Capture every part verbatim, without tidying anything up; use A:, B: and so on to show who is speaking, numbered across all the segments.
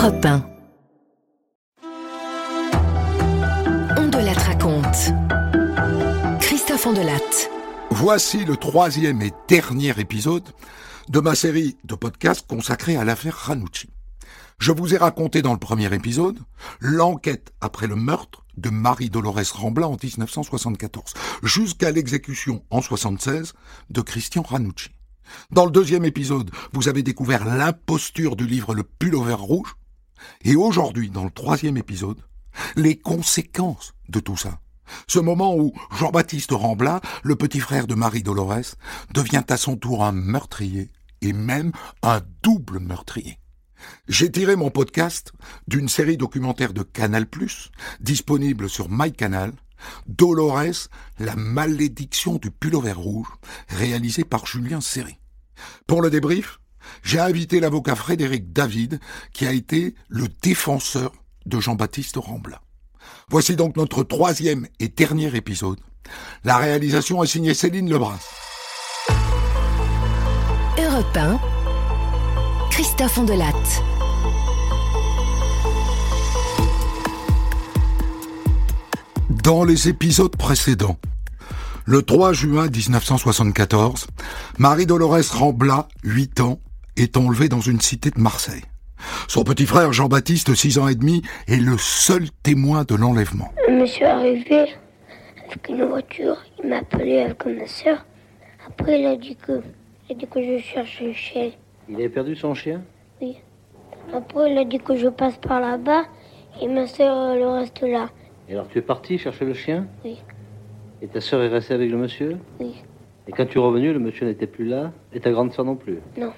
A: Europe un. On de la raconte. Christophe Ondelatte.
B: Voici le troisième et dernier épisode de ma série de podcasts consacrée à l'affaire Ranucci. Je vous ai raconté dans le premier épisode l'enquête après le meurtre de Marie-Dolores Rambla en dix-neuf cent soixante-quatorze, jusqu'à l'exécution en soixante-seize de Christian Ranucci. Dans le deuxième épisode, vous avez découvert l'imposture du livre Le Pullover Rouge, et aujourd'hui, dans le troisième épisode, les conséquences de tout ça. Ce moment où Jean-Baptiste Rambla, le petit frère de Marie-Dolores, devient à son tour un meurtrier, et même un double meurtrier. J'ai tiré mon podcast d'une série documentaire de Canal plus, disponible sur MyCanal, Dolores, la malédiction du pullover rouge, réalisée par Julien Serry. Pour le débrief, j'ai invité l'avocat Frédéric David, qui a été le défenseur de Jean-Baptiste Rambla. Voici donc notre troisième et dernier épisode. La réalisation est signée Céline Lebras.
A: Europe un, Christophe Ondelatte.
B: Dans les épisodes précédents, le trois juin dix-neuf cent soixante-quatorze, Marie-Dolores Rambla, huit ans, est enlevée dans une cité de Marseille. Son petit frère Jean-Baptiste, six ans et demi, est le seul témoin de l'enlèvement.
C: Monsieur est arrivé avec une voiture, il m'a appelé avec ma soeur. Après, il a dit que, il a dit que je cherchais le chien.
D: Il avait perdu son chien?
C: Oui. Après, il a dit que je passe par là-bas et ma soeur le reste là.
D: Et alors tu es parti chercher le chien?
C: Oui.
D: Et ta sœur est restée avec le monsieur?
C: Oui.
D: Et quand tu es revenu, le monsieur n'était plus là? Et ta grande sœur non plus?
C: Non.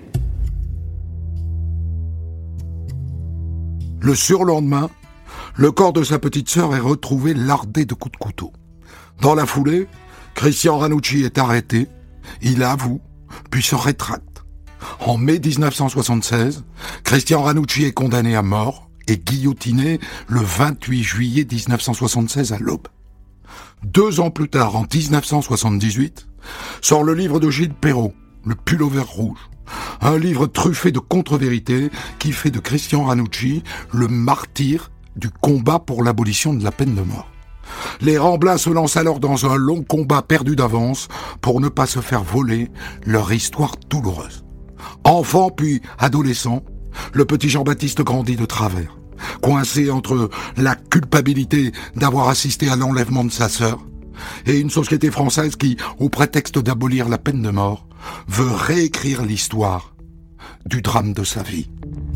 B: Le surlendemain, le corps de sa petite sœur est retrouvé lardé de coups de couteau. Dans la foulée, Christian Ranucci est arrêté, il avoue, puis se rétracte. En mai dix-neuf cent soixante-seize, Christian Ranucci est condamné à mort et guillotiné le vingt-huit juillet dix-neuf cent soixante-seize à l'aube. Deux ans plus tard, en dix-neuf cent soixante-dix-huit, sort le livre de Gilles Perrault, Le Pullover Rouge. Un livre truffé de contre-vérités qui fait de Christian Ranucci le martyr du combat pour l'abolition de la peine de mort. Les Rambla se lancent alors dans un long combat perdu d'avance pour ne pas se faire voler leur histoire douloureuse. Enfant puis adolescent, le petit Jean-Baptiste grandit de travers, coincé entre la culpabilité d'avoir assisté à l'enlèvement de sa sœur et une société française qui, au prétexte d'abolir la peine de mort, veut réécrire l'histoire du drame de sa vie.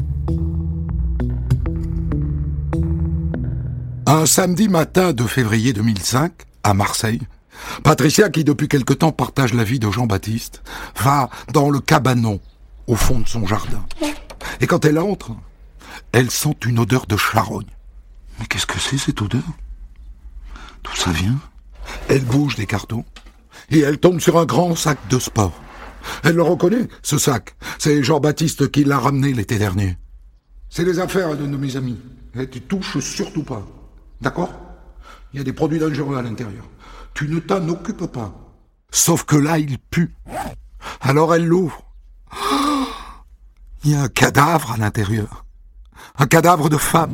B: Un samedi matin de février deux mille cinq, à Marseille, Patricia, qui depuis quelque temps partage la vie de Jean-Baptiste, va dans le cabanon au fond de son jardin. Et quand elle entre, elle sent une odeur de charogne. Mais qu'est-ce que c'est cette odeur? D'où ça vient? Elle bouge des cartons et elle tombe sur un grand sac de sport. Elle le reconnaît, ce sac. C'est Jean-Baptiste qui l'a ramené l'été dernier. C'est les affaires d'un de mes amis. Et tu touches surtout pas. D'accord? Il y a des produits dangereux à l'intérieur. Tu ne t'en occupes pas. Sauf que là, il pue. Alors elle l'ouvre. Il y a un cadavre à l'intérieur. Un cadavre de femme.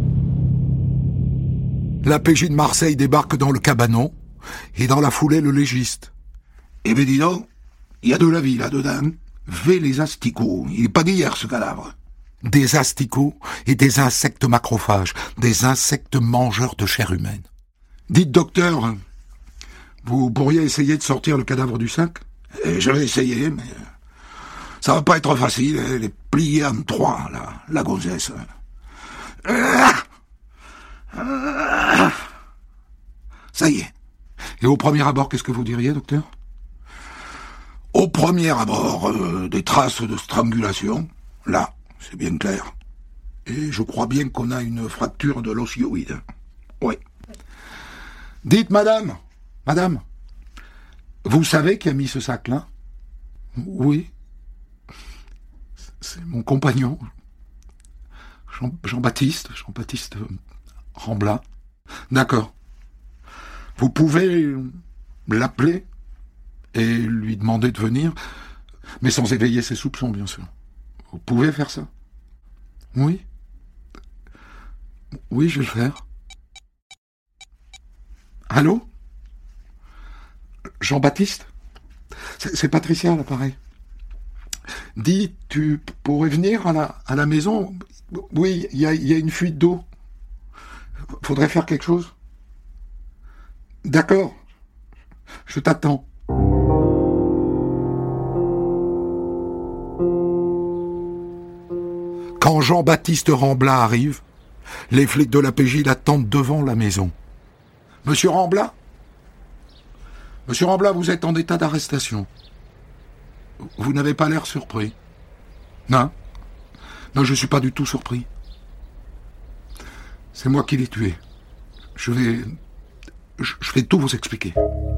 B: La P J de Marseille débarque dans le cabanon et dans la foulée le légiste. Eh ben dis donc, il y a de la vie là-dedans. Ve les asticots. Il est pas d'hier ce cadavre. Des asticots et des insectes macrophages, des insectes mangeurs de chair humaine. Dites docteur, vous pourriez essayer de sortir le cadavre du sac? Eh, je vais essayer, mais ça va pas être facile. Elle est pliée en trois, la, la gonzesse. Ça y est. Et au premier abord, qu'est-ce que vous diriez, docteur? Au premier abord, euh, des traces de strangulation. Là, c'est bien clair. Et je crois bien qu'on a une fracture de l'osioïde. Oui. Dites, madame, madame, vous savez qui a mis ce sac-là? Oui. C'est mon compagnon. Jean, Jean-Baptiste, Jean-Baptiste Rambla. D'accord. Vous pouvez l'appeler et lui demander de venir, mais sans éveiller ses soupçons, bien sûr. Vous pouvez faire ça? Oui. Oui, je vais le faire. Allô? Jean-Baptiste? C'est, c'est Patricia, à l'appareil. Dis, tu pourrais venir à la, à la maison? Oui, il y a, y a une fuite d'eau. Faudrait faire quelque chose. D'accord. Je t'attends. Quand Jean-Baptiste Rambla arrive, les flics de la P J l'attendent devant la maison. Monsieur Rambla? Monsieur Rambla, vous êtes en état d'arrestation. Vous n'avez pas l'air surpris. Non. Non, je ne suis pas du tout surpris. C'est moi qui l'ai tué. Je vais... Je, je vais tout vous expliquer.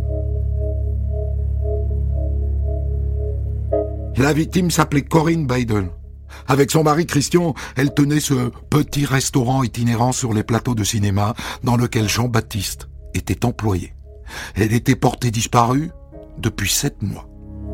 B: La victime s'appelait Corinne Beidel. Avec son mari Christian, elle tenait ce petit restaurant itinérant sur les plateaux de cinéma dans lequel Jean-Baptiste était employé. Elle était portée disparue depuis sept mois.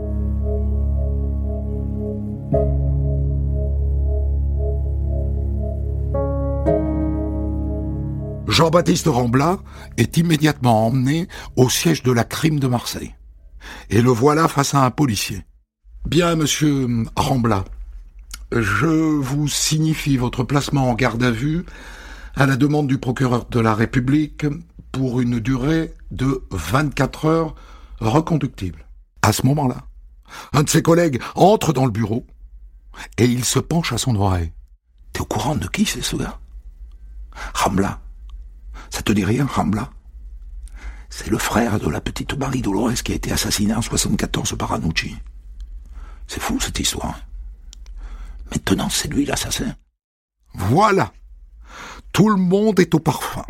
B: Jean-Baptiste Rambla est immédiatement emmené au siège de la crime de Marseille. Et le voilà face à un policier. « Bien, monsieur Rambla, je vous signifie votre placement en garde à vue à la demande du procureur de la République pour une durée de vingt-quatre heures reconductible. » À ce moment-là, un de ses collègues entre dans le bureau et il se penche à son oreille. « T'es au courant de qui c'est ce gars ? Rambla. Ça te dit rien, Rambla ? C'est le frère de la petite Marie Dolores qui a été assassinée en soixante-quatorze par Ranucci. C'est fou cette histoire. Maintenant, c'est lui l'assassin. » Voilà. Tout le monde est au parfum.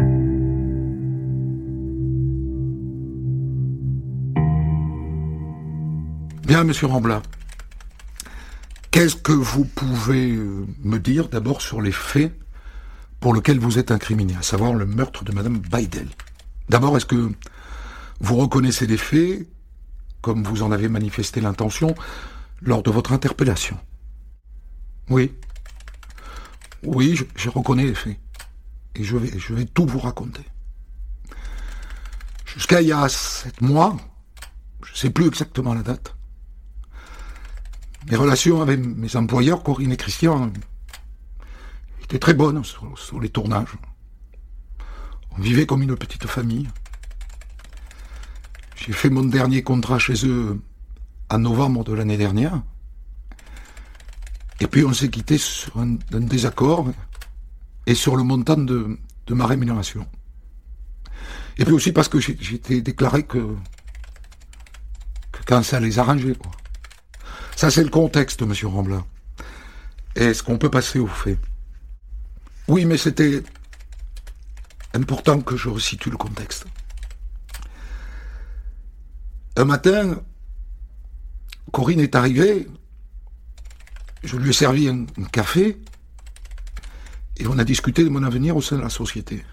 B: Bien, monsieur Rambla. Qu'est-ce que vous pouvez me dire d'abord sur les faits pour lesquels vous êtes incriminé, à savoir le meurtre de madame Beidel? D'abord, est-ce que vous reconnaissez les faits, comme vous en avez manifesté l'intention, lors de votre interpellation? Oui. Oui, je, je reconnais les faits. Et je vais, je vais tout vous raconter. Jusqu'à il y a sept mois, je ne sais plus exactement la date, mes relations avec mes employeurs, Corinne et Christian, étaient très bonnes sur, sur les tournages. On vivait comme une petite famille. J'ai fait mon dernier contrat chez eux en novembre de l'année dernière. Et puis on s'est quitté sur un, un désaccord et sur le montant de, de ma rémunération. Et puis aussi parce que j'ai, j'ai été déclaré que, que quand ça les arrangeait, quoi. Ça, c'est le contexte, monsieur Rambla. Est-ce qu'on peut passer aux faits? Oui, mais c'était important que je resitue le contexte. Un matin, Corinne est arrivée, je lui ai servi un, un café, et on a discuté de mon avenir au sein de la société.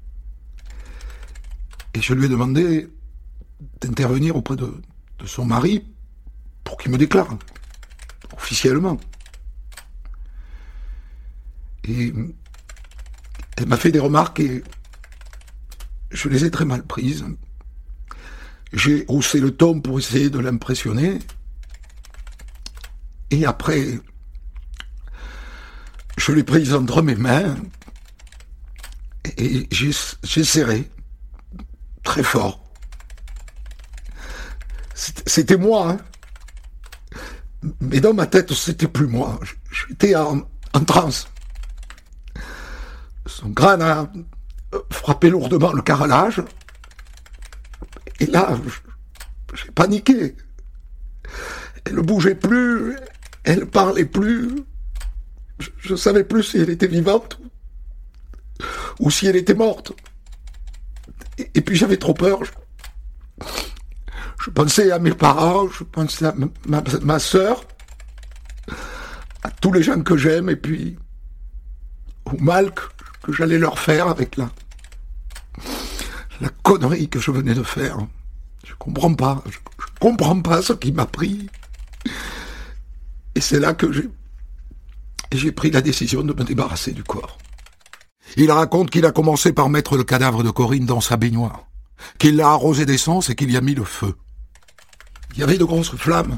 B: Et je lui ai demandé d'intervenir auprès de, de son mari pour qu'il me déclare, officiellement. Et elle m'a fait des remarques et je les ai très mal prises. J'ai haussé le ton pour essayer de l'impressionner. Et après, je l'ai prise entre mes mains et j'ai, j'ai serré très fort. C'était, c'était moi, hein. Mais dans ma tête, c'était plus moi. J'étais en, en transe. Son crâne a frappé lourdement le carrelage. Et là, j'ai paniqué. Elle ne bougeait plus, elle ne parlait plus. Je ne savais plus si elle était vivante ou si elle était morte. Et, et puis j'avais trop peur. Je, je pensais à mes parents, je pensais à ma, ma, ma sœur, à tous les gens que j'aime, et puis au mal que, que j'allais leur faire avec la, la connerie que je venais de faire. Je comprends pas, je, je comprends pas ce qui m'a pris. Et c'est là que j'ai, j'ai pris la décision de me débarrasser du corps. Il raconte qu'il a commencé par mettre le cadavre de Corinne dans sa baignoire, qu'il l'a arrosé d'essence et qu'il y a mis le feu. Il y avait de grosses flammes,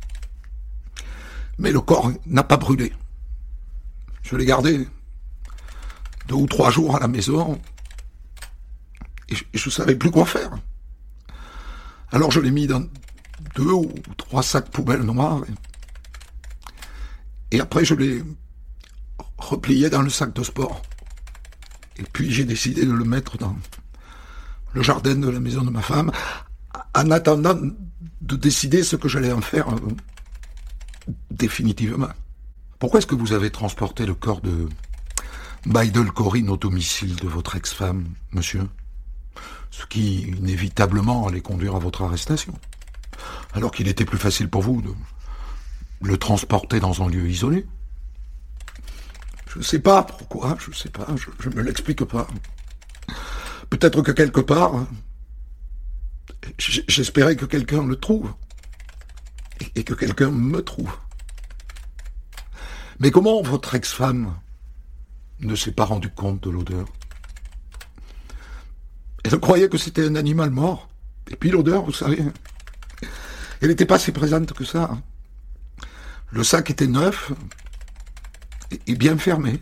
B: mais le corps n'a pas brûlé. Je l'ai gardé deux ou trois jours à la maison et je ne savais plus quoi faire. Alors je l'ai mis dans deux ou trois sacs poubelles noirs et, et après je l'ai replié dans le sac de sport. Et puis j'ai décidé de le mettre dans le jardin de la maison de ma femme en attendant de décider ce que j'allais en faire euh, définitivement. Pourquoi est-ce que vous avez transporté le corps de Baïdel Corinne au domicile de votre ex-femme, monsieur? Ce qui, inévitablement, allait conduire à votre arrestation. Alors qu'il était plus facile pour vous de le transporter dans un lieu isolé. Je ne sais pas pourquoi, je ne sais pas, je ne me l'explique pas. Peut-être que quelque part, j'espérais que quelqu'un le trouve. Et que quelqu'un me trouve. Mais comment votre ex-femme ne s'est pas rendue compte de l'odeur? Elle croyait que c'était un animal mort. Et puis l'odeur, vous savez, elle n'était pas si présente que ça. Le sac était neuf et bien fermé.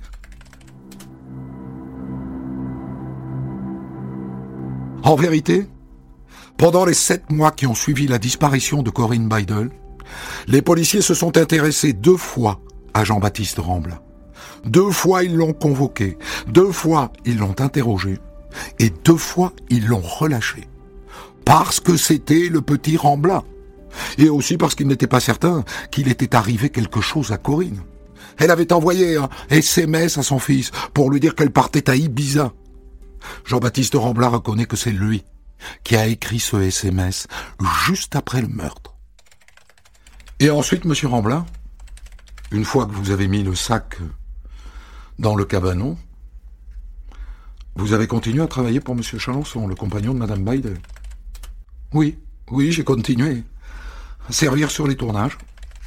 B: En vérité, pendant les sept mois qui ont suivi la disparition de Corinne Baïdel, les policiers se sont intéressés deux fois à Jean-Baptiste Rambla. Deux fois, ils l'ont convoqué. Deux fois, ils l'ont interrogé. Et deux fois, ils l'ont relâché. Parce que c'était le petit Rambla. Et aussi parce qu'il n'était pas certain qu'il était arrivé quelque chose à Corinne. Elle avait envoyé un S M S à son fils pour lui dire qu'elle partait à Ibiza. Jean-Baptiste Rambla reconnaît que c'est lui qui a écrit ce S M S juste après le meurtre. Et ensuite, monsieur Rambla, une fois que vous avez mis le sac dans le cabanon, vous avez continué à travailler pour monsieur Chalençon, le compagnon de madame Baïdel. Oui, oui, j'ai continué à servir sur les tournages,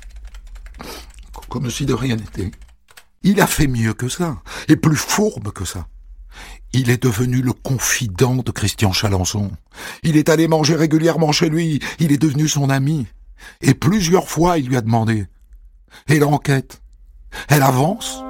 B: comme si de rien n'était. Il a fait mieux que ça, et plus fourbe que ça. Il est devenu le confident de Christian Chalençon. Il est allé manger régulièrement chez lui, il est devenu son ami. Et plusieurs fois, il lui a demandé. Et l'enquête, elle avance?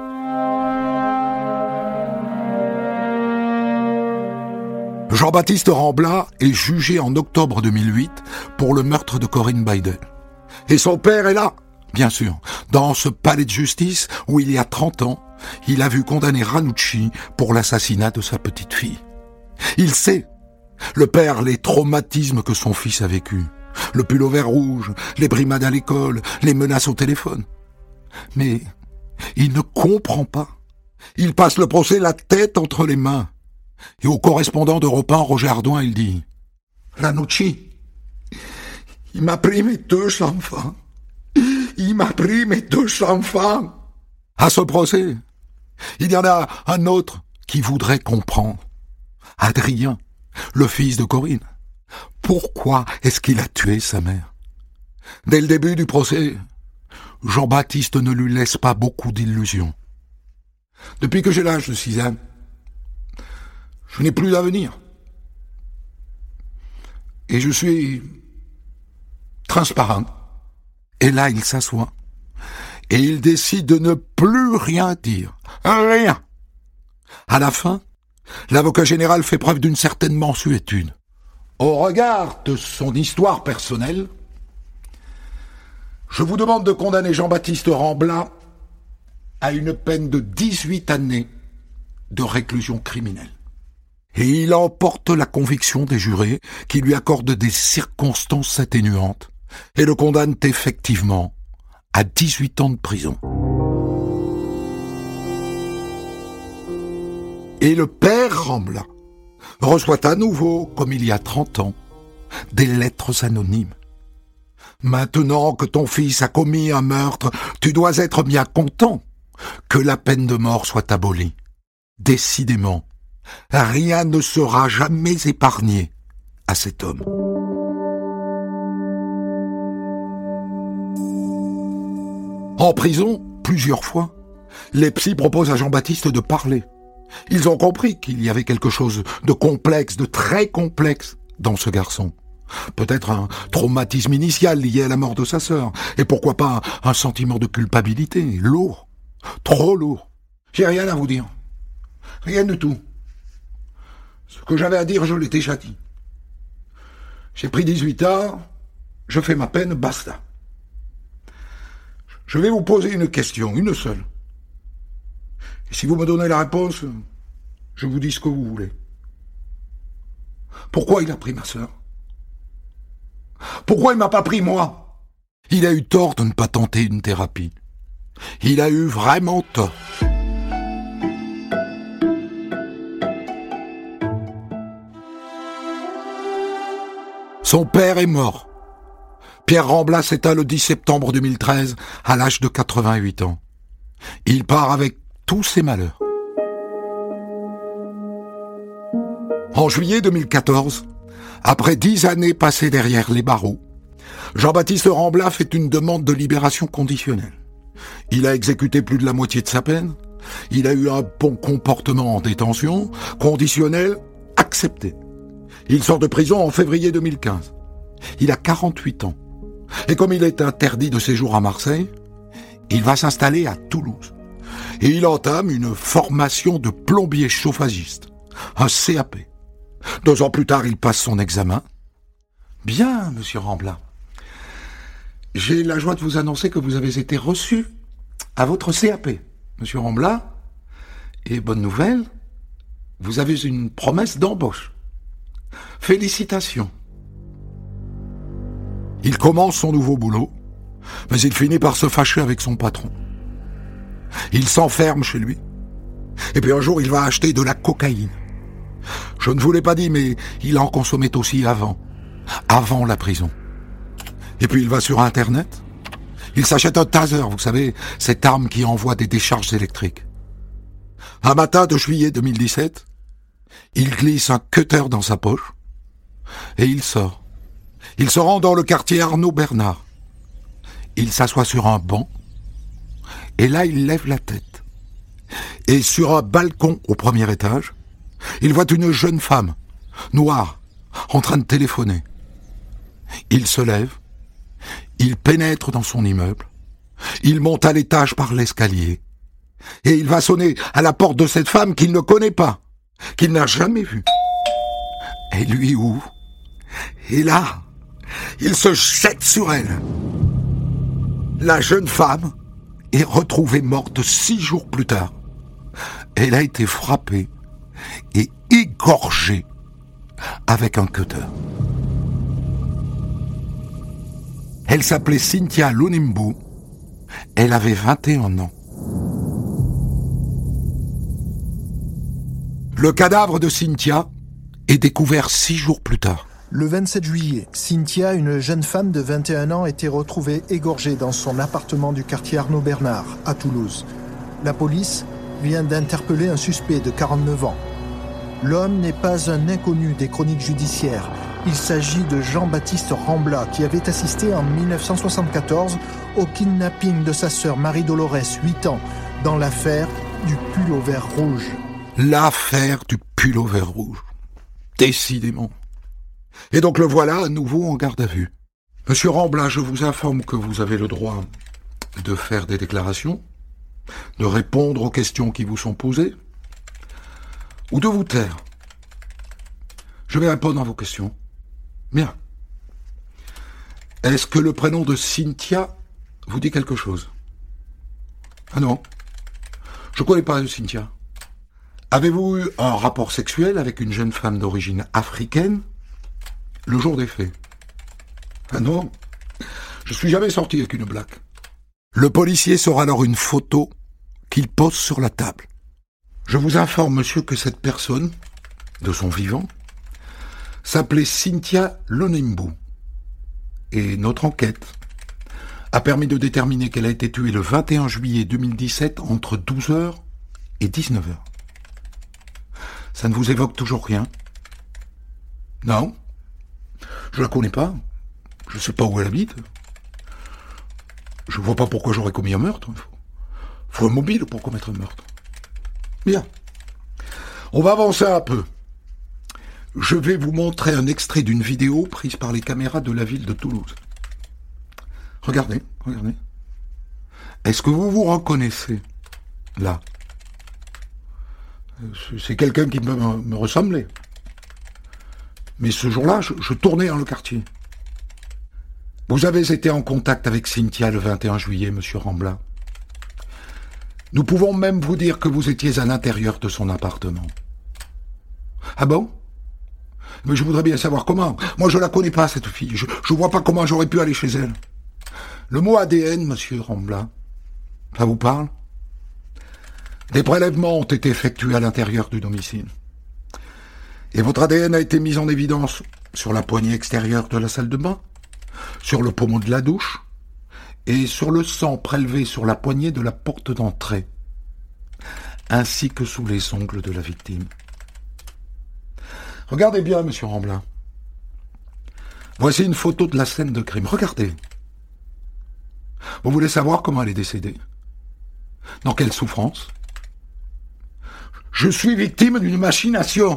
B: Jean-Baptiste Rambla est jugé en octobre deux mille huit pour le meurtre de Corinne Baïdel. Et son père est là, bien sûr, dans ce palais de justice où il y a trente ans, il a vu condamner Ranucci pour l'assassinat de sa petite fille. Il sait, le père, les traumatismes que son fils a vécus. Le pull au vert rouge, les brimades à l'école, les menaces au téléphone. Mais il ne comprend pas. Il passe le procès la tête entre les mains. Et au correspondant d'Europe un, Roger Ardouin, il dit « Ranucci, il m'a pris mes deux enfants. Il m'a pris mes deux enfants. » À ce procès, il y en a un autre qui voudrait comprendre. Adrien, le fils de Corinne. Pourquoi est-ce qu'il a tué sa mère? Dès le début du procès, Jean-Baptiste ne lui laisse pas beaucoup d'illusions. Depuis que j'ai l'âge de six ans, je n'ai plus d'avenir. Et je suis transparent. Et là, il s'assoit. Et il décide de ne plus rien dire. Rien. À la fin, l'avocat général fait preuve d'une certaine mansuétude. Au regard de son histoire personnelle, je vous demande de condamner Jean-Baptiste Rambla à une peine de dix-huit années de réclusion criminelle. Et il emporte la conviction des jurés qui lui accordent des circonstances atténuantes et le condamnent effectivement à dix-huit ans de prison. Et le père Rambla reçoit à nouveau, comme il y a trente ans, des lettres anonymes. Maintenant que ton fils a commis un meurtre, tu dois être bien content que la peine de mort soit abolie. Décidément, rien ne sera jamais épargné à cet homme. En prison, plusieurs fois, les psys proposent à Jean-Baptiste de parler. Ils ont compris qu'il y avait quelque chose de complexe, de très complexe dans ce garçon. Peut-être un traumatisme initial lié à la mort de sa sœur. Et pourquoi pas un sentiment de culpabilité, lourd, trop lourd. J'ai rien à vous dire. Rien du tout. Ce que j'avais à dire, je l'ai déjà dit. J'ai pris dix-huit ans, je fais ma peine, basta. Je vais vous poser une question, une seule. Et si vous me donnez la réponse, je vous dis ce que vous voulez. Pourquoi il a pris ma sœur? Pourquoi il m'a pas pris moi? Il a eu tort de ne pas tenter une thérapie. Il a eu vraiment tort. Son père est mort. Pierre Rambla s'éteint le dix septembre deux mille treize à l'âge de quatre-vingt-huit ans. Il part avec tous ses malheurs. En juillet deux mille quatorze, après dix années passées derrière les barreaux, Jean-Baptiste Rambla fait une demande de libération conditionnelle. Il a exécuté plus de la moitié de sa peine, il a eu un bon comportement en détention, conditionnel, accepté. Il sort de prison en février deux mille quinze. Il a quarante-huit ans. Et comme il est interdit de séjour à Marseille, il va s'installer à Toulouse. Et il entame une formation de plombier chauffagiste, un C A P. Deux ans plus tard, il passe son examen. Bien, monsieur Rambla. J'ai la joie de vous annoncer que vous avez été reçu à votre C A P, monsieur Rambla. Et bonne nouvelle, vous avez une promesse d'embauche. Félicitations. Il commence son nouveau boulot, mais il finit par se fâcher avec son patron. Il s'enferme chez lui. Et puis un jour, il va acheter de la cocaïne. Je ne vous l'ai pas dit, mais il en consommait aussi avant, avant la prison. Et puis il va sur Internet. Il s'achète un taser, vous savez, cette arme qui envoie des décharges électriques. Un matin de juillet deux mille dix-sept, il glisse un cutter dans sa poche et il sort. Il se rend dans le quartier Arnaud Bernard. Il s'assoit sur un banc et là il lève la tête. Et sur un balcon au premier étage, il voit une jeune femme, noire, en train de téléphoner. Il se lève, il pénètre dans son immeuble, il monte à l'étage par l'escalier et il va sonner à la porte de cette femme qu'il ne connaît pas, qu'il n'a jamais vue. Elle lui ouvre et là, il se jette sur elle. La jeune femme est retrouvée morte six jours plus tard. Elle a été frappée et égorgée avec un cutter. Elle s'appelait Cynthia Lonimbu. Elle avait vingt et un ans. Le cadavre de Cynthia est découvert six jours plus tard.
E: Le vingt-sept juillet, Cynthia, une jeune femme de vingt et un ans, était retrouvée égorgée dans son appartement du quartier Arnaud Bernard, à Toulouse. La police vient d'interpeller un suspect de quarante-neuf ans. L'homme n'est pas un inconnu des chroniques judiciaires. Il s'agit de Jean-Baptiste Rambla, qui avait assisté en dix-neuf cent soixante-quatorze au kidnapping de sa sœur Marie-Dolores, huit ans, dans l'affaire du pull au vert rouge.
B: L'affaire du pull au vert rouge. Décidément. Et donc le voilà à nouveau en garde à vue. Monsieur Rambla, je vous informe que vous avez le droit de faire des déclarations, de répondre aux questions qui vous sont posées, ou de vous taire. Je vais répondre à vos questions. Bien. Est-ce que le prénom de Cynthia vous dit quelque chose? Ah non. Je ne connais pas Cynthia. Avez-vous eu un rapport sexuel avec une jeune femme d'origine africaine le jour des faits? Ah non. Je suis jamais sorti avec une blague. Le policier sort alors une photo qu'il pose sur la table. Je vous informe, monsieur, que cette personne, de son vivant, s'appelait Cynthia Lonimbu. Et notre enquête a permis de déterminer qu'elle a été tuée le vingt et un juillet deux mille dix-sept entre douze heures et dix-neuf heures. Ça ne vous évoque toujours rien? Non. Je la connais pas. Je ne sais pas où elle habite. Je ne vois pas pourquoi j'aurais commis un meurtre. Il faut, faut un mobile pour commettre un meurtre. Bien. On va avancer un peu. Je vais vous montrer un extrait d'une vidéo prise par les caméras de la ville de Toulouse. Regardez, regardez. Est-ce que vous vous reconnaissez là? C'est quelqu'un qui me, me ressemblait. Mais ce jour-là, je, je tournais dans le quartier. Vous avez été en contact avec Cynthia le vingt et un juillet, monsieur Rambla. Nous pouvons même vous dire que vous étiez à l'intérieur de son appartement. Ah bon? Mais je voudrais bien savoir comment. Moi, je la connais pas, cette fille. Je, je vois pas comment j'aurais pu aller chez elle. Le mot A D N, monsieur Rambla, ça vous parle? Des prélèvements ont été effectués à l'intérieur du domicile. Et votre A D N a été mis en évidence sur la poignée extérieure de la salle de bain, sur le pommeau de la douche, et sur le sang prélevé sur la poignée de la porte d'entrée, ainsi que sous les ongles de la victime. Regardez bien, monsieur Rambla. Voici une photo de la scène de crime. Regardez. Vous voulez savoir comment elle est décédée? Dans quelle souffrance? Je suis victime d'une machination.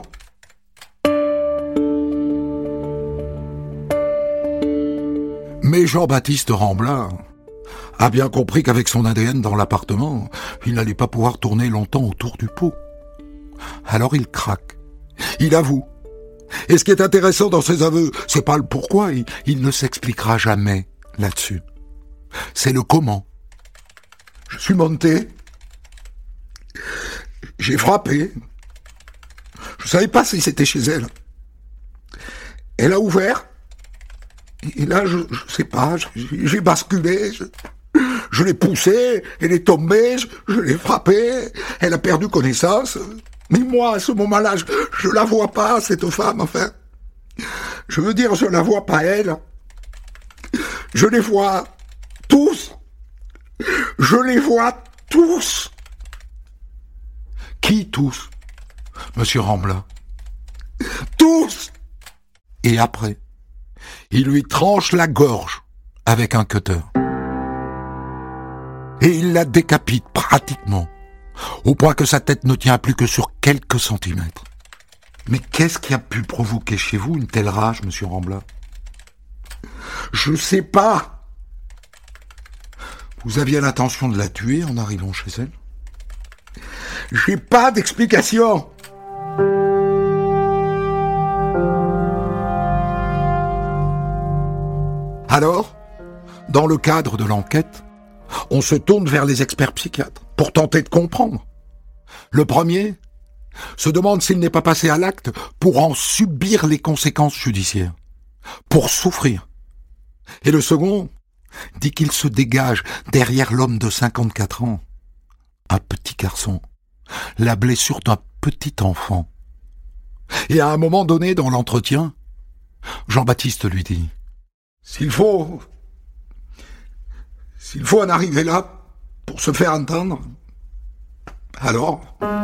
B: Mais Jean-Baptiste Rambla a bien compris qu'avec son A D N dans l'appartement, il n'allait pas pouvoir tourner longtemps autour du pot. Alors il craque. Il avoue. Et ce qui est intéressant dans ses aveux, c'est pas le pourquoi, il, il ne s'expliquera jamais là-dessus. C'est le comment. Je suis monté, j'ai frappé, je savais pas si c'était chez elle. Elle a ouvert, et là, je, je sais pas, j'ai basculé, je, je l'ai poussée, elle est tombée, je, je l'ai frappée, elle a perdu connaissance. Mais moi, à ce moment-là, je, je la vois pas, cette femme, enfin. Je veux dire, je la vois pas, elle. Je les vois tous. Je les vois tous. Qui tous, monsieur Rambla? Tous. Et après, il lui tranche la gorge avec un cutter. Et il la décapite pratiquement, au point que sa tête ne tient plus que sur quelques centimètres. Mais qu'est-ce qui a pu provoquer chez vous une telle rage, monsieur Rambla? Je sais pas. Vous aviez l'intention de la tuer en arrivant chez elle? J'ai pas d'explication. Alors, dans le cadre de l'enquête, on se tourne vers les experts psychiatres pour tenter de comprendre. Le premier se demande s'il n'est pas passé à l'acte pour en subir les conséquences judiciaires, pour souffrir. Et le second dit qu'il se dégage derrière l'homme de cinquante-quatre ans, un petit garçon, la blessure d'un petit enfant. Et à un moment donné dans l'entretien, Jean-Baptiste lui dit « S'il faut... S'il faut en arriver là pour se faire entendre, alors... »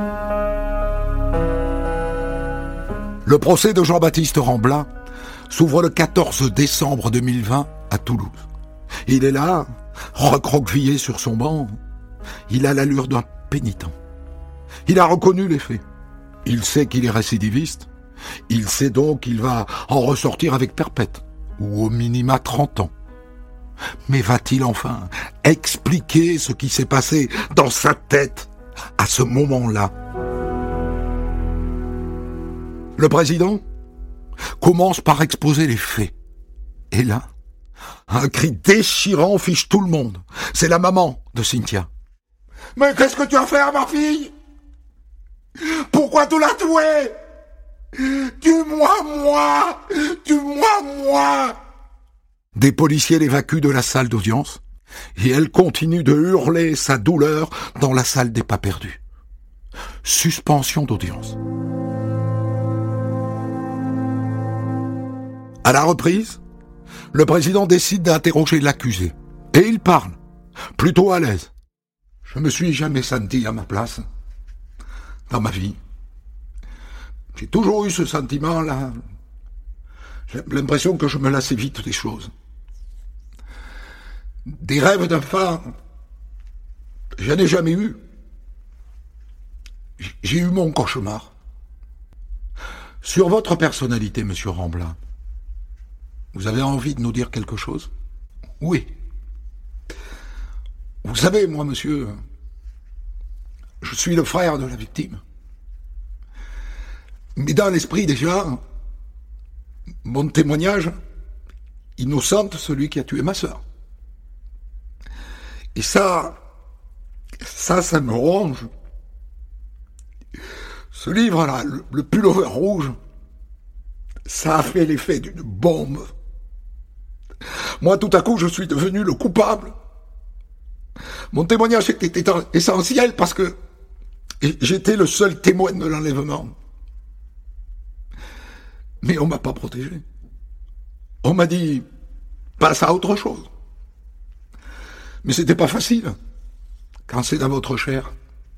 B: Le procès de Jean-Baptiste Rambla s'ouvre le quatorze décembre deux mille vingt à Toulouse. Il est là, recroquevillé sur son banc. Il a l'allure d'un pénitent. Il a reconnu les faits. Il sait qu'il est récidiviste. Il sait donc qu'il va en ressortir avec perpète, ou au minima trente ans. Mais va-t-il enfin expliquer ce qui s'est passé dans sa tête à ce moment-là? Le président commence par exposer les faits. Et là, un cri déchirant fiche tout le monde. C'est la maman de Cynthia. « Mais qu'est-ce que tu as fait à ma fille? Pourquoi tu l'as tuée? Tue-moi, moi! Tue-moi, moi !» Des policiers l'évacuent de la salle d'audience et elle continue de hurler sa douleur dans la salle des pas perdus. Suspension d'audience. À la reprise, le président décide d'interroger l'accusé. Et il parle, plutôt à l'aise. Je me suis jamais senti à ma place dans ma vie. J'ai toujours eu ce sentiment-là. J'ai l'impression que je me lassais vite des choses. Des rêves d'enfant, je n'ai jamais eu. J'ai eu mon cauchemar. Sur votre personnalité, monsieur Rambla, vous avez envie de nous dire quelque chose? Oui. Vous savez, moi, monsieur, je suis le frère de la victime. Mais dans l'esprit, déjà, mon témoignage innocente celui qui a tué ma sœur. Et ça, ça, ça me ronge. Ce livre-là, le, le pullover rouge, ça a fait l'effet d'une bombe. Moi, tout à coup, je suis devenu le coupable. Mon témoignage était essentiel parce que j'étais le seul témoin de l'enlèvement. Mais on m'a pas protégé. On m'a dit, passe à autre chose. Mais c'était pas facile, quand c'est dans votre chair.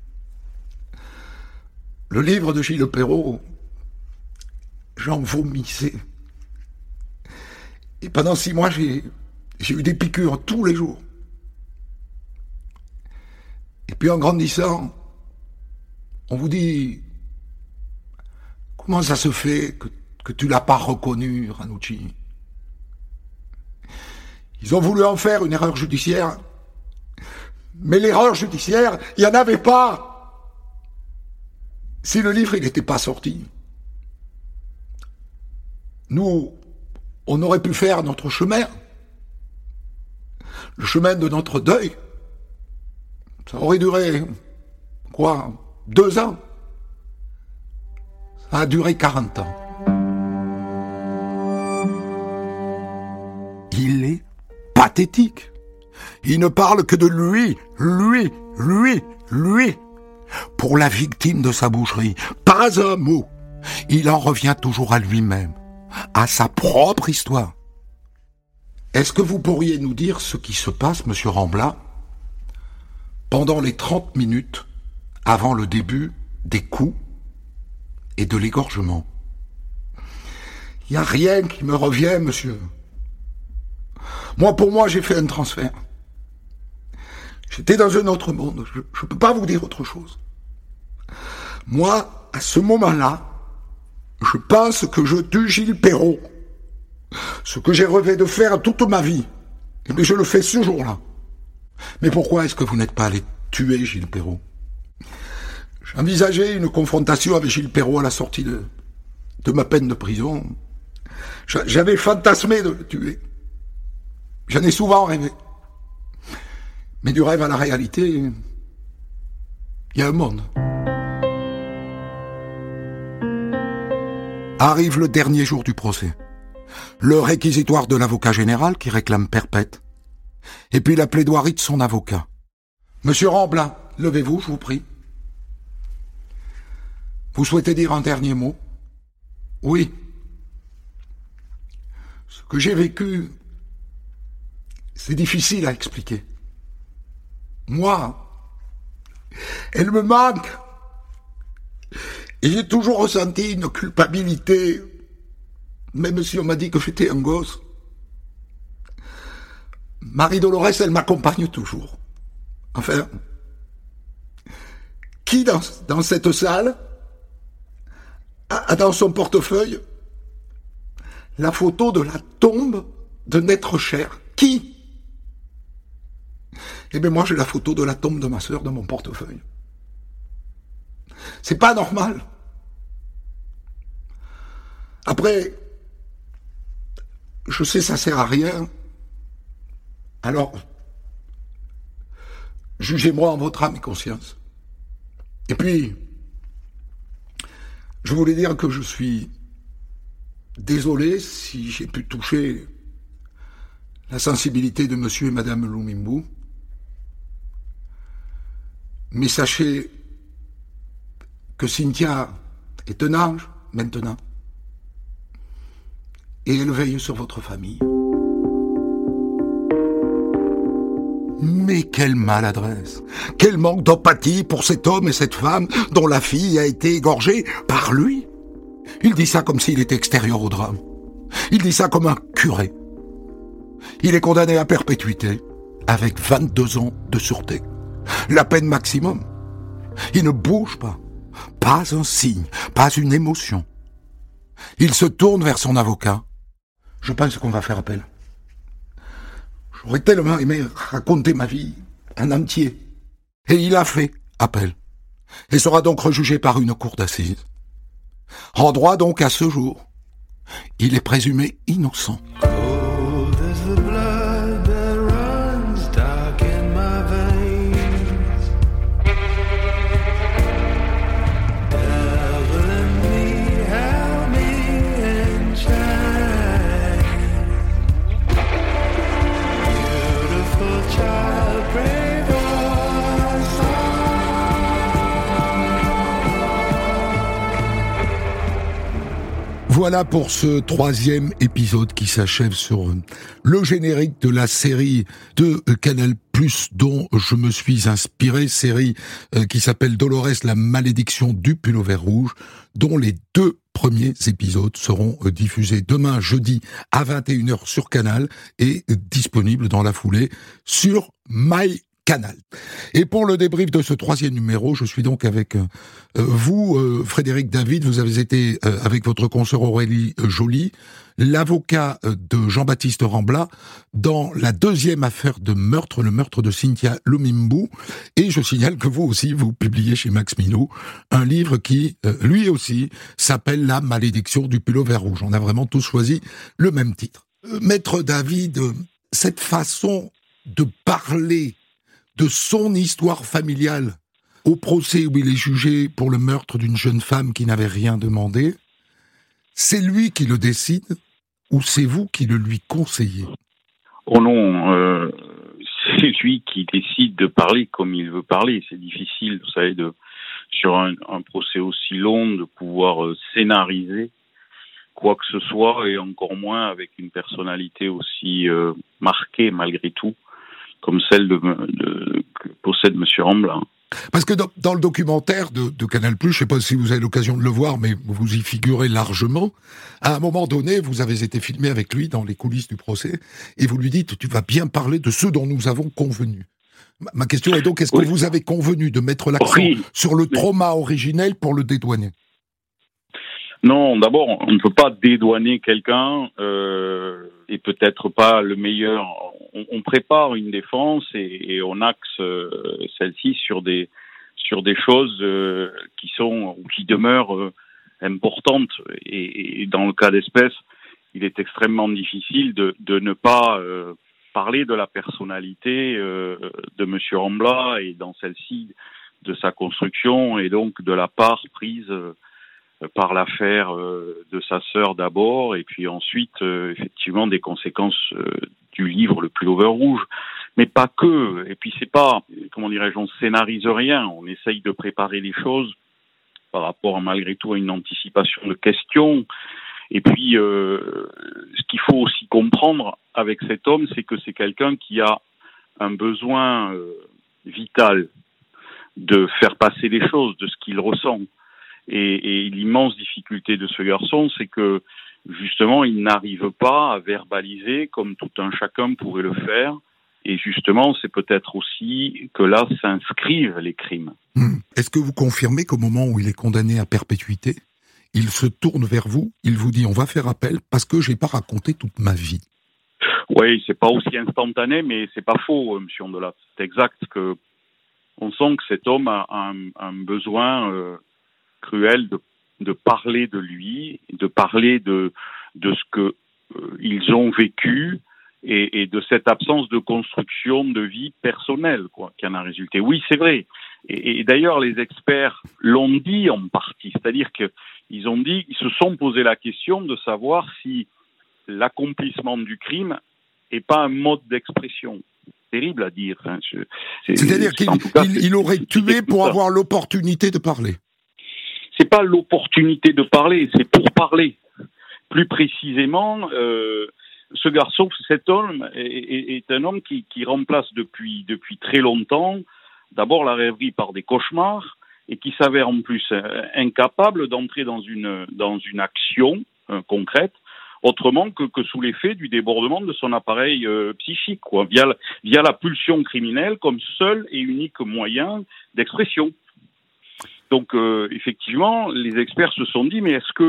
B: Le livre de Gilles Perrault, j'en vomissais. Et pendant six mois, j'ai, j'ai eu des piqûres tous les jours. Et puis en grandissant, on vous dit, comment ça se fait que, que tu l'as pas reconnu, Ranucci? Ils ont voulu en faire une erreur judiciaire. Mais l'erreur judiciaire, il n'y en avait pas. Si le livre il n'était pas sorti, nous, on aurait pu faire notre chemin. Le chemin de notre deuil. Ça aurait duré, quoi, deux ans. Ça a duré quarante ans. Il est pathétique. Il ne parle que de lui, lui, lui, lui. Pour la victime de sa boucherie, pas un mot. Il en revient toujours à lui-même, à sa propre histoire. Est-ce que vous pourriez nous dire ce qui se passe, monsieur Rambla, pendant les trente minutes avant le début des coups et de l'égorgement? Il n'y a rien qui me revient, monsieur. Moi, pour moi, j'ai fait un transfert. J'étais dans un autre monde. Je ne peux pas vous dire autre chose. Moi, à ce moment-là, je pense que je tue Gilles Perrault. Ce que j'ai rêvé de faire toute ma vie. Et bien, je le fais ce jour-là. Mais pourquoi est-ce que vous n'êtes pas allé tuer Gilles Perrault? J'envisageais une confrontation avec Gilles Perrault à la sortie de, de ma peine de prison. J'avais fantasmé de le tuer. J'en ai souvent rêvé. Mais du rêve à la réalité, il y a un monde. Arrive le dernier jour du procès. Le réquisitoire de l'avocat général qui réclame perpète. Et puis la plaidoirie de son avocat. Monsieur Rambla, levez-vous, je vous prie. Vous souhaitez dire un dernier mot? Oui. Ce que j'ai vécu, c'est difficile à expliquer. Moi, elle me manque. Et j'ai toujours ressenti une culpabilité, même si on m'a dit que j'étais un gosse. Marie-Dolores, elle m'accompagne toujours. Enfin, qui dans, dans cette salle a, a dans son portefeuille la photo de la tombe d'un être cher? Qui? Eh bien, moi, j'ai la photo de la tombe de ma sœur dans mon portefeuille. C'est pas normal. Après, je sais, ça sert à rien. Alors, jugez-moi en votre âme et conscience. Et puis, je voulais dire que je suis désolé si j'ai pu toucher la sensibilité de monsieur et madame Lumumbu. Mais sachez que Cynthia est un ange maintenant. Et elle veille sur votre famille. Mais quelle maladresse, quel manque d'empathie pour cet homme et cette femme dont la fille a été égorgée par lui. Il dit ça comme s'il était extérieur au drame. Il dit ça comme un curé. Il est condamné à perpétuité avec vingt-deux ans de sûreté. La peine maximum. Il ne bouge pas. Pas un signe, pas une émotion. Il se tourne vers son avocat. Je pense qu'on va faire appel. J'aurais tellement aimé raconter ma vie en entier. Et il a fait appel. Et sera donc rejugé par une cour d'assises. En droit donc à ce jour, il est présumé innocent. Voilà pour ce troisième épisode qui s'achève sur le générique de la série de Canal plus, dont je me suis inspiré, série qui s'appelle Dolores, la malédiction du pull-over rouge, dont les deux premiers épisodes seront diffusés demain, jeudi, à vingt et une heures sur Canal et disponibles dans la foulée sur My Canal. Et pour le débrief de ce troisième numéro, je suis donc avec euh, vous, euh, Frédéric David. Vous avez été euh, avec votre consoeur Aurélie euh, Joly, l'avocat euh, de Jean-Baptiste Rambla, dans la deuxième affaire de meurtre, le meurtre de Cynthia Lumumbu. Et je signale que vous aussi, vous publiez chez Max Minot un livre qui, euh, lui aussi, s'appelle La malédiction du pull-over rouge. On a vraiment tous choisi le même titre. Euh, Maître David, euh, cette façon de parler de son histoire familiale au procès où il est jugé pour le meurtre d'une jeune femme qui n'avait rien demandé, c'est lui qui le décide ou c'est vous qui le lui conseillez?
F: Oh non, euh, c'est lui qui décide de parler comme il veut parler. C'est difficile, vous savez, de, sur un, un procès aussi long, de pouvoir euh, scénariser quoi que ce soit, et encore moins avec une personnalité aussi euh, marquée malgré tout, comme celle de, de, que possède Monsieur Rambla.
B: Parce que dans, dans le documentaire de, de Canal+, je ne sais pas si vous avez l'occasion de le voir, mais vous y figurez largement. À un moment donné, vous avez été filmé avec lui dans les coulisses du procès, et vous lui dites, tu vas bien parler de ce dont nous avons convenu. Ma, ma question est donc, est-ce oui. que vous avez convenu de mettre l'accent oui. sur le trauma originel pour le dédouaner?
F: Non, d'abord, on ne peut pas dédouaner quelqu'un, euh, et peut-être pas le meilleur. On, on prépare une défense et, et on axe euh, celle-ci sur des sur des choses euh, qui sont ou qui demeurent euh, importantes. Et, et dans le cas d'espèce, il est extrêmement difficile de, de ne pas euh, parler de la personnalité euh, de Monsieur Rambla et dans celle-ci de sa construction et donc de la part prise euh, par l'affaire euh, de sa sœur d'abord, et puis ensuite, euh, effectivement, des conséquences euh, du livre Le Pull-over rouge. Mais pas que. Et puis c'est pas, comment dirais-je, on scénarise rien. On essaye de préparer les choses par rapport, malgré tout, à une anticipation de questions. Et puis, euh, ce qu'il faut aussi comprendre avec cet homme, c'est que c'est quelqu'un qui a un besoin euh, vital de faire passer les choses, de ce qu'il ressent. Et, et l'immense difficulté de ce garçon, c'est que, justement, il n'arrive pas à verbaliser comme tout un chacun pourrait le faire. Et justement, c'est peut-être aussi que là s'inscrivent les crimes.
B: Mmh. Est-ce que vous confirmez qu'au moment où il est condamné à perpétuité, il se tourne vers vous, il vous dit « on va faire appel parce que j'ai pas raconté toute ma vie ».
F: Oui, c'est pas aussi instantané, mais c'est pas faux, monsieur Ondelat. C'est exact que on sent que cet homme a un, un besoin euh, cruel de, de parler de lui, de parler de, de ce que euh, ils ont vécu et, et de cette absence de construction de vie personnelle, quoi, qui en a résulté. Oui, c'est vrai. Et, et d'ailleurs, les experts l'ont dit en partie, c'est-à-dire qu'ils ont dit, ils se sont posé la question de savoir si l'accomplissement du crime est pas un mode d'expression. Terrible à dire. Hein. Je, c'est,
B: C'est-à-dire qu'il cas, il, il aurait tué pour avoir l'opportunité de parler.
F: C'est pas l'opportunité de parler, c'est pour parler. Plus précisément, euh, ce garçon, cet homme, est, est, est un homme qui, qui remplace depuis, depuis très longtemps d'abord la rêverie par des cauchemars et qui s'avère en plus euh, incapable d'entrer dans une, dans une action euh, concrète autrement que, que sous l'effet du débordement de son appareil euh, psychique, quoi, via, via la pulsion criminelle comme seul et unique moyen d'expression. Donc, euh, effectivement, les experts se sont dit, mais est-ce que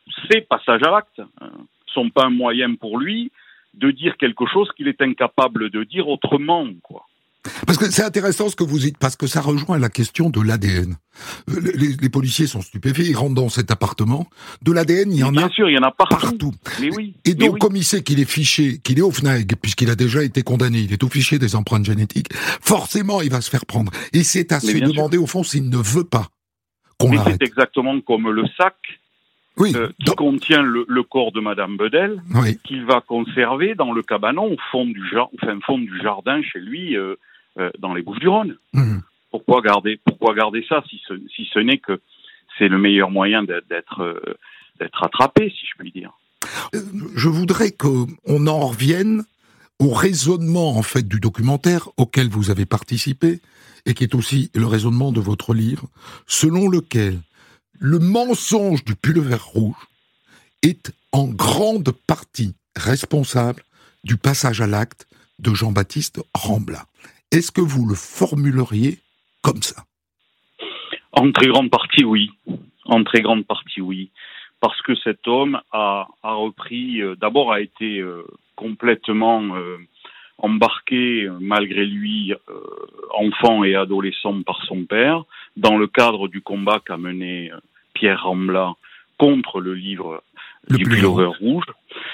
F: ces passages à l'acte ne sont pas un moyen pour lui de dire quelque chose qu'il est incapable de dire autrement, quoi.
B: Parce que c'est intéressant ce que vous dites, parce que ça rejoint la question de l'A D N. Les, les policiers sont stupéfaits, ils rentrent dans cet appartement. De l'A D N, il y en
F: bien
B: a
F: sûr, il y en a partout.
B: partout.
F: Mais oui.
B: Et donc,
F: oui.
B: comme il sait qu'il est fiché, qu'il est au F N A G, puisqu'il a déjà été condamné, il est au fichier des empreintes génétiques, forcément, il va se faire prendre. Et c'est à se demander, sûr. au fond, s'il ne veut pas qu'on
F: Mais
B: l'arrête.
F: C'est exactement comme le sac
B: oui,
F: euh, qui
B: donc...
F: contient le, le corps de Madame Bedel,
B: oui.
F: qu'il va conserver dans le cabanon au fond du, jar- au fin fond du jardin chez lui, euh, euh, dans les Bouches-du-Rhône. Mmh. Pourquoi garder, pourquoi garder ça si ce, si ce n'est que c'est le meilleur moyen d'être, d'être, euh, d'être attrapé, si je puis dire.
B: Je voudrais qu'on en revienne au raisonnement en fait du documentaire auquel vous avez participé et qui est aussi le raisonnement de votre livre, selon lequel le mensonge du pull-over rouge est en grande partie responsable du passage à l'acte de Jean-Baptiste Rambla. Est-ce que vous le formuleriez comme ça ?
F: En très grande partie, oui. En très grande partie, oui. Parce que cet homme a, a repris, euh, d'abord a été euh, complètement euh, embarqué, malgré lui, euh, enfant et adolescent par son père, dans le cadre du combat qu'a mené euh, Pierre Rambla contre le livre le du Pullover rouge.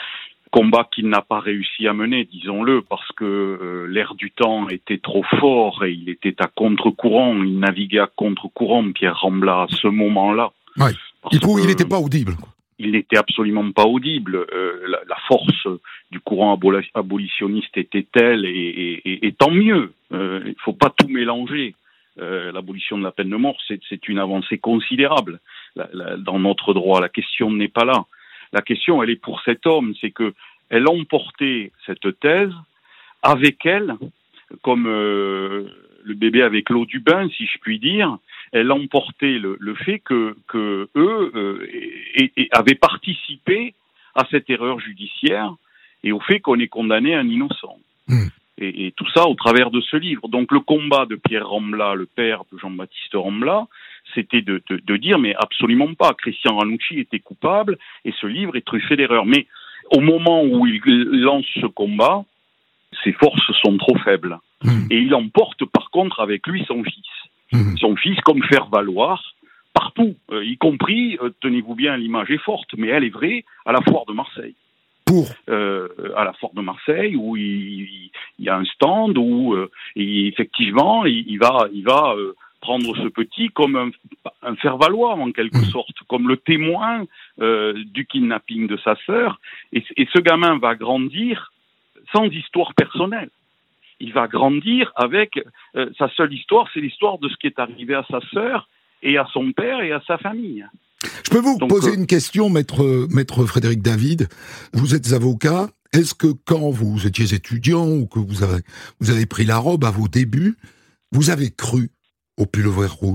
F: Combat qu'il n'a pas réussi à mener, disons-le, parce que euh, l'air du temps était trop fort et il était à contre-courant, il naviguait à contre-courant, Pierre Rambla, à ce moment-là.
B: Ouais. Il n'était pas audible.
F: Il n'était absolument pas audible. Euh, la, la force du courant abol- abolitionniste était telle, et, et, et, et tant mieux. Euh, il ne faut pas tout mélanger. Euh, l'abolition de la peine de mort, c'est, c'est une avancée considérable la, la, dans notre droit. La question n'est pas là. La question, elle est pour cet homme, c'est que elle a emporté cette thèse avec elle, comme euh, le bébé avec l'eau du bain, si je puis dire. Elle a emporté le, le fait que, que eux euh, et, et avaient participé à cette erreur judiciaire et au fait qu'on ait condamné un innocent. Mmh. Et, et tout ça au travers de ce livre. Donc le combat de Pierre Rambla, le père de Jean-Baptiste Rambla, c'était de, de, de dire mais absolument pas, Christian Ranucci était coupable et ce livre est truffé d'erreurs. Mais au moment où il lance ce combat, ses forces sont trop faibles. Mmh. Et il emporte par contre avec lui son fils. Mmh. Son fils comme faire valoir partout, euh, y compris, euh, tenez-vous bien, l'image est forte, mais elle est vraie, à la foire de Marseille.
B: Pour
F: euh, à la foire de Marseille, où il, il y a un stand, où euh, et effectivement, il, il va, il va euh, prendre ce petit comme un, un faire-valoir, en quelque mmh. sorte, comme le témoin euh, du kidnapping de sa sœur. Et, et ce gamin va grandir sans histoire personnelle. Il va grandir avec euh, sa seule histoire, c'est l'histoire de ce qui est arrivé à sa sœur et à son père et à sa famille.
B: Je peux vous
F: Donc,
B: poser
F: euh...
B: une question, maître, maître Frédéric David. Vous êtes avocat. Est-ce que quand vous étiez étudiant ou que vous avez, vous avez pris la robe à vos débuts, vous avez cru au pullover rouge ?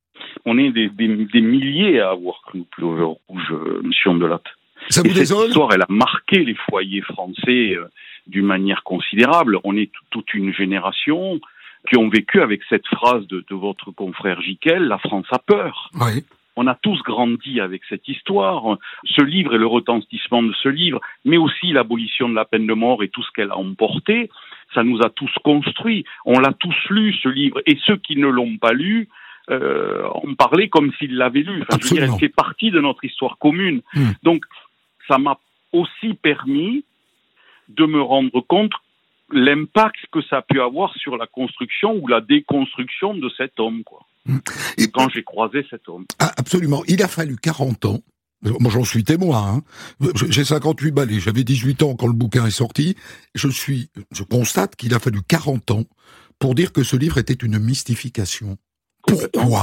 F: On est des, des, des milliers à avoir cru au pullover rouge, euh, monsieur Ondelat.
B: Ça vous
F: et
B: désole ?
F: Cette histoire, elle a marqué les foyers français euh, d'une manière considérable. On est t- toute une génération qui ont vécu avec cette phrase de, de votre confrère Jiquel, « La France a peur ».
B: Oui.
F: On a tous grandi avec cette histoire. Ce livre et le retentissement de ce livre, mais aussi l'abolition de la peine de mort et tout ce qu'elle a emporté, ça nous a tous construits. On l'a tous lu, ce livre. Et ceux qui ne l'ont pas lu, euh, on parlait comme s'ils l'avaient lu. Enfin, je veux dire, elle fait partie de notre histoire commune. Mmh. Donc, ça m'a aussi permis de me rendre compte l'impact que ça a pu avoir sur la construction ou la déconstruction de cet homme, quoi. Et quand j'ai croisé cet homme.
B: Ah, absolument. Il a fallu quarante ans. Moi, j'en suis témoin. Hein. J'ai cinquante-huit balais. J'avais dix-huit ans quand le bouquin est sorti. Je suis, je constate qu'il a fallu quarante ans pour dire que ce livre était une mystification. Pourquoi ?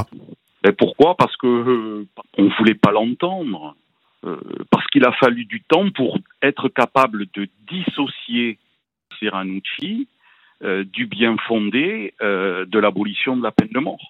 F: Et pourquoi ? Parce que euh, on voulait pas l'entendre. Euh, parce qu'il a fallu du temps pour être capable de dissocier Ranucci euh, du bien fondé euh, de l'abolition de la peine de mort.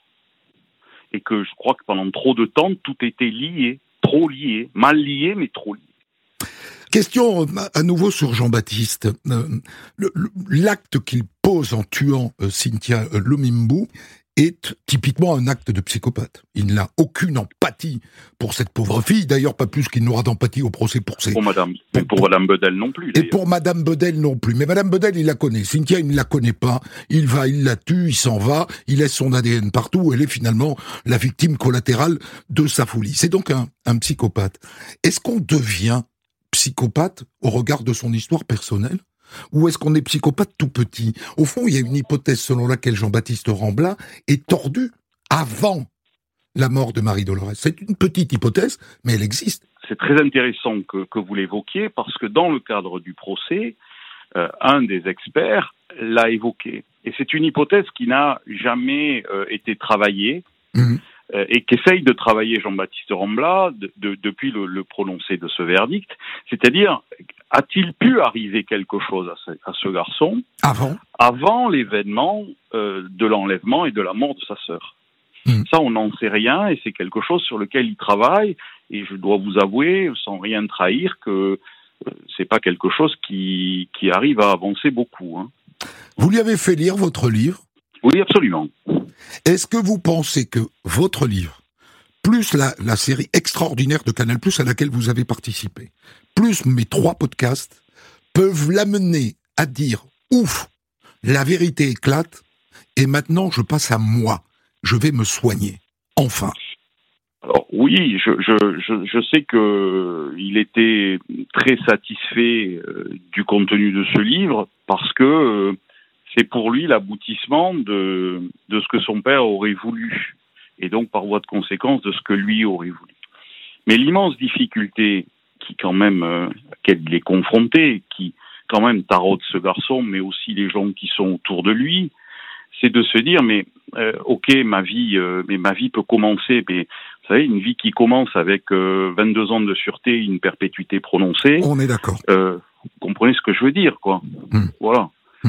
F: Et que je crois que pendant trop de temps, tout était lié, trop lié, mal lié, mais trop lié.
B: Question à nouveau sur Jean-Baptiste. Euh, le, le, l'acte qu'il pose en tuant euh, Cynthia euh, Lumumbu est typiquement un acte de psychopathe. Il n'a aucune empathie pour cette pauvre fille, d'ailleurs pas plus qu'il n'aura d'empathie au procès pour ses...
F: Pour Madame, pour, pour Madame Bedel non plus. D'ailleurs.
B: Et pour Madame Bedel non plus. Mais Madame Bedel, il la connaît. Cynthia, il ne la connaît pas. Il va, il la tue, il s'en va, il laisse son A D N partout. Elle est finalement la victime collatérale de sa folie. C'est donc un, un psychopathe. Est-ce qu'on devient psychopathe au regard de son histoire personnelle ? Ou est-ce qu'on est psychopathe tout petit ? Au fond, il y a une hypothèse selon laquelle Jean-Baptiste Rambla est tordu avant la mort de Marie-Dolorès. C'est une petite hypothèse, mais elle existe.
F: C'est très intéressant que, que vous l'évoquiez, parce que dans le cadre du procès, euh, un des experts l'a évoqué. Et c'est une hypothèse qui n'a jamais euh, été travaillée, mmh. euh, et qu'essaye de travailler Jean-Baptiste Rambla de, de, depuis le, le prononcé de ce verdict. C'est-à-dire, a-t-il pu arriver quelque chose à ce, à ce garçon
B: avant,
F: avant l'événement euh, de l'enlèvement et de la mort de sa sœur ? Mmh. Ça, on n'en sait rien, et c'est quelque chose sur lequel il travaille. Et je dois vous avouer, sans rien trahir, que euh, c'est pas quelque chose qui, qui arrive à avancer beaucoup. Hein.
B: Vous lui avez fait lire votre livre ?
F: Oui, absolument.
B: Est-ce que vous pensez que votre livre, plus la, la série extraordinaire de Canal+, à laquelle vous avez participé, plus mes trois podcasts, peuvent l'amener à dire « Ouf, la vérité éclate, et maintenant je passe à moi, je vais me soigner, enfin ».
F: Alors oui, je, je, je, je sais qu'il était très satisfait euh, du contenu de ce livre, parce que euh, c'est pour lui l'aboutissement de, de ce que son père aurait voulu, et donc par voie de conséquence de ce que lui aurait voulu. Mais l'immense difficulté qui quand même, euh, à laquelle il est confronté, qui quand même taraude ce garçon, mais aussi les gens qui sont autour de lui, c'est de se dire, mais euh, ok, ma vie, euh, mais ma vie peut commencer, mais vous savez, une vie qui commence avec euh, vingt-deux ans de sûreté, une perpétuité prononcée.
B: On est d'accord.
F: Euh, vous comprenez ce que je veux dire, quoi. Mmh. Voilà. Mmh.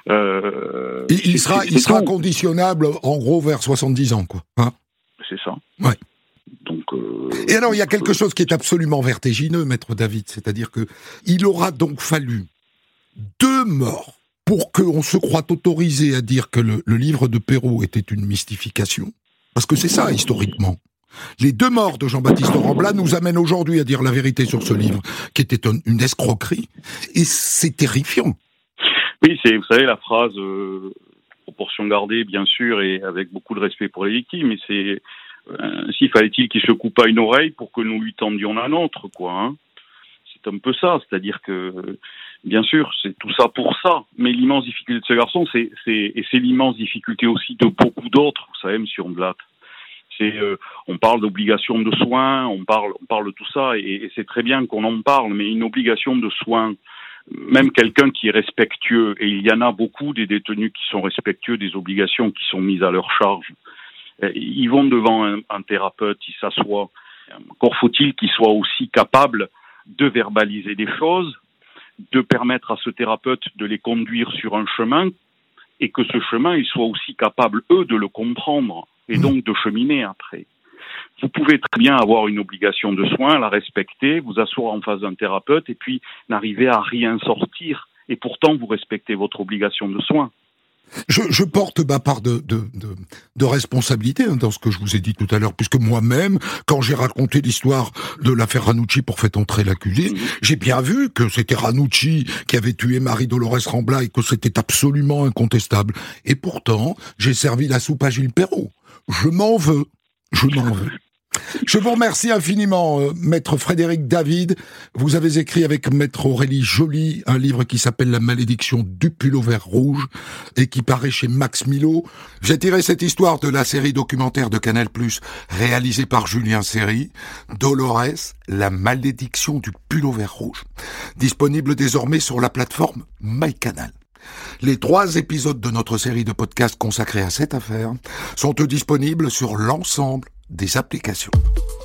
B: Euh, il, il sera, il sera conditionnable, en gros, vers soixante-dix ans, quoi. Hein ?
F: C'est ça.
B: Ouais.
F: Donc. Euh,
B: Et alors, il y a quelque chose qui est absolument vertigineux, Maître David, c'est-à-dire que il aura donc fallu deux morts pour qu'on se croie autorisé à dire que le, le livre de Perrault était une mystification. Parce que c'est ça, historiquement. Les deux morts de Jean-Baptiste Rambla nous amènent aujourd'hui à dire la vérité sur ce livre, qui était un, une escroquerie. Et c'est terrifiant.
F: Oui, c'est, vous savez, la phrase, euh, proportion gardée, bien sûr, et avec beaucoup de respect pour les victimes, mais c'est, euh, ainsi fallait-il qu'il se coupe à une oreille pour que nous lui tendions la nôtre, quoi, hein. C'est un peu ça, c'est-à-dire que, bien sûr, c'est tout ça pour ça, mais l'immense difficulté de ce garçon, c'est, c'est, et c'est l'immense difficulté aussi de beaucoup d'autres, vous savez, monsieur Ondelat. C'est, euh, on parle d'obligation de soins, on parle, on parle de tout ça, et, et c'est très bien qu'on en parle, mais une obligation de soins, même quelqu'un qui est respectueux, et il y en a beaucoup des détenus qui sont respectueux des obligations qui sont mises à leur charge, ils vont devant un, un thérapeute, ils s'assoient, encore faut-il qu'il soit aussi capable de verbaliser des choses, de permettre à ce thérapeute de les conduire sur un chemin, et que ce chemin, ils soient aussi capables, eux, de le comprendre, et donc de cheminer après. Vous pouvez très bien avoir une obligation de soins, la respecter, vous asseoir en face d'un thérapeute, et puis n'arriver à rien sortir, et pourtant vous respectez votre obligation de soins.
B: Je, je porte ma part de, de, de, de responsabilité hein, dans ce que je vous ai dit tout à l'heure, puisque moi-même, quand j'ai raconté l'histoire de l'affaire Ranucci pour faire entrer l'accusé, mmh. j'ai bien vu que c'était Ranucci qui avait tué Marie-Dolorès Rambla et que c'était absolument incontestable. Et pourtant, j'ai servi la soupe à Gilles Perrault. Je m'en veux. Je m'en veux. Je vous remercie infiniment, euh, Maître Frédéric David. Vous avez écrit avec Maître Aurélie Joly un livre qui s'appelle La malédiction du pull-over rouge et qui paraît chez Max Milo. J'ai tiré cette histoire de la série documentaire de Canal+, réalisée par Julien Seri, Dolorès, La malédiction du pull-over rouge, disponible désormais sur la plateforme MyCanal. Les trois épisodes de notre série de podcasts consacrés à cette affaire sont disponibles sur l'ensemble des applications.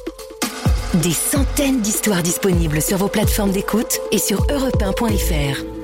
A: Des centaines d'histoires disponibles sur vos plateformes d'écoute et sur europe un point f r.